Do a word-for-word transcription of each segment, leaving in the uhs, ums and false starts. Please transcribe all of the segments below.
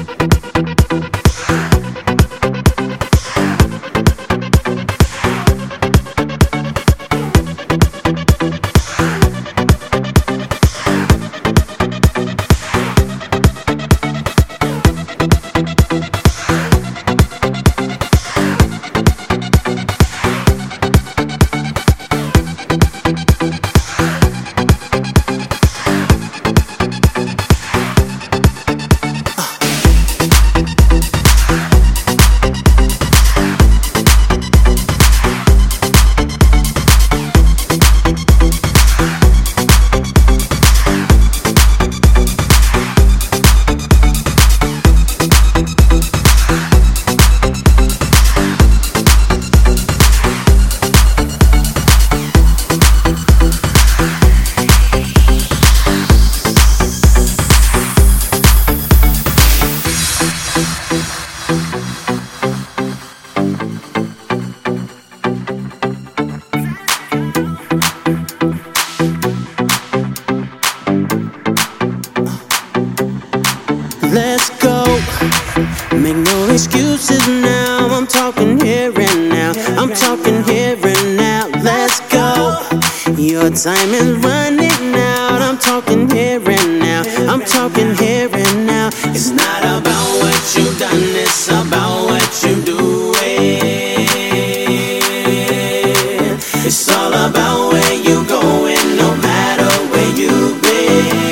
Let's go. Make no excuses now. I'm talking here and now. I'm talking here and now. Let's go. Your time is running out. I'm talking here and now. I'm talking here and now. It's not about what you've done, it's about what you doing. It's all about where you going, no matter where you've been.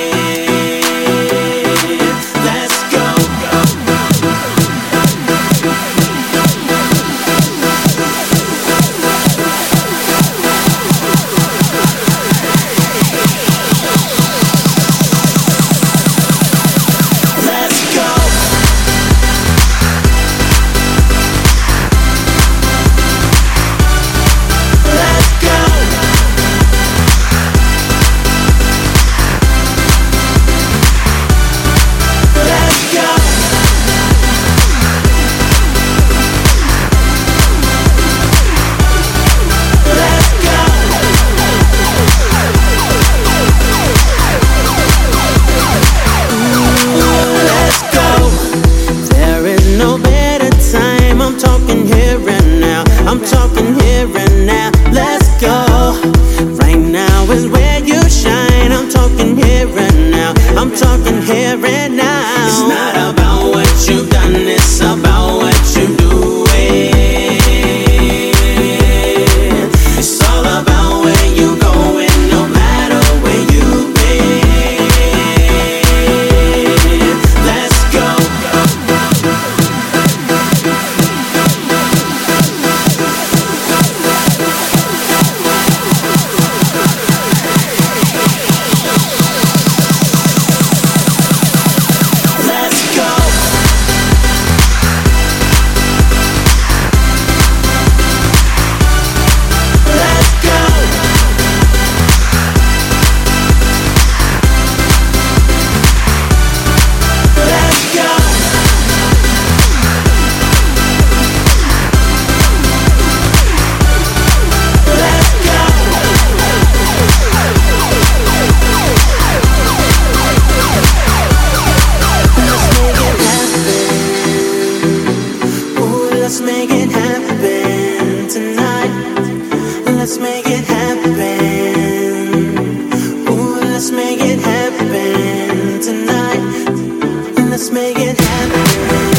I'm talking here and now, let's go. Right now is where you shine. I'm talking here and now, I'm talking here and now. It's not about what you've done, it's about what you doing. It's all about where you going, no matter where you've been. Let's go. Let's make it happen tonight. Let's make it happen. Ooh, let's make it happen tonight. Let's make it happen.